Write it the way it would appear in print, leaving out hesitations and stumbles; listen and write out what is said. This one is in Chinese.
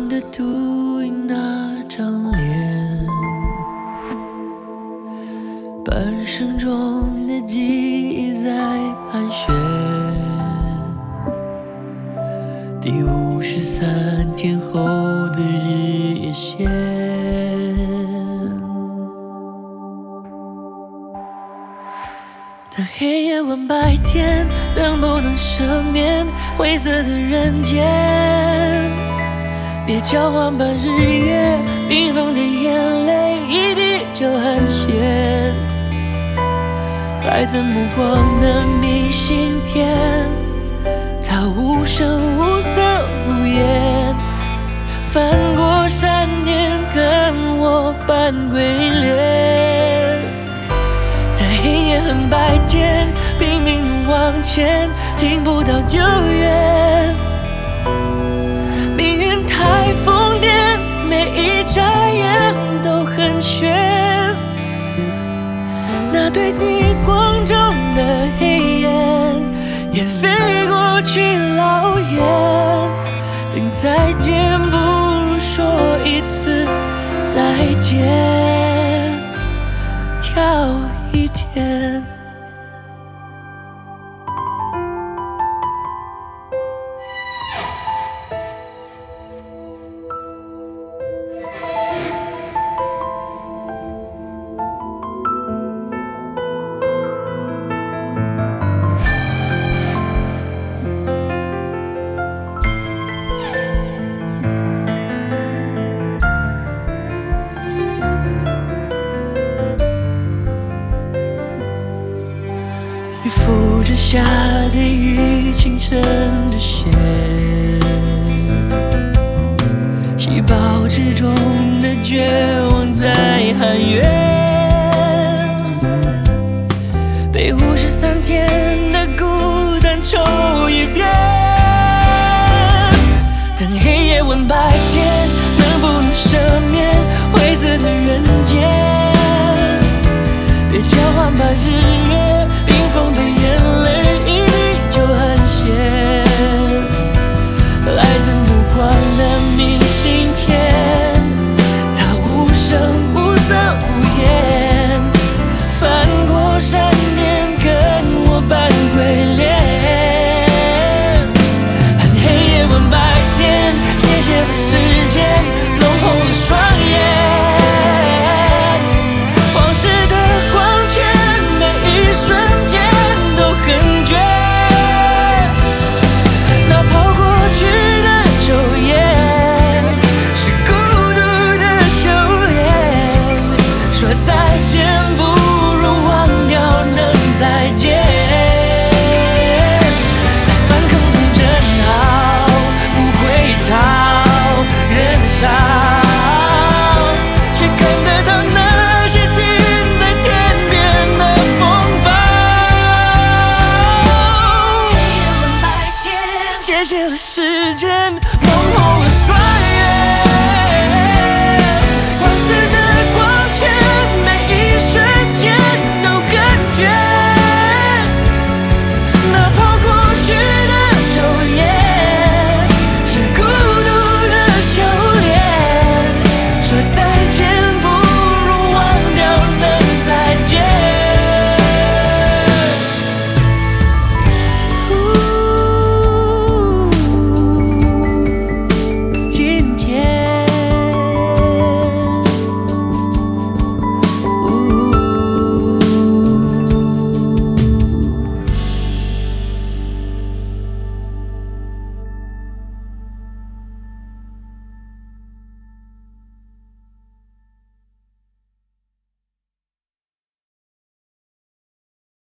的秃鹰那张脸，半生中的记忆在盘旋。第53天后的日夜线，当黑夜问白天能不能赦免灰色的人间，别交换半日夜，冰封的眼泪一滴就很咸。来自目光的明信片，它无声无色无言，翻过山巅跟我扮鬼脸。在黑夜和白天拼命往前，听不到救援。命运太疯癫，每一眨眼都很悬。那对逆光中的黑眼也飞过去老远。等再见不如说一次再见，跳一天。雨覆着下的雨，清澈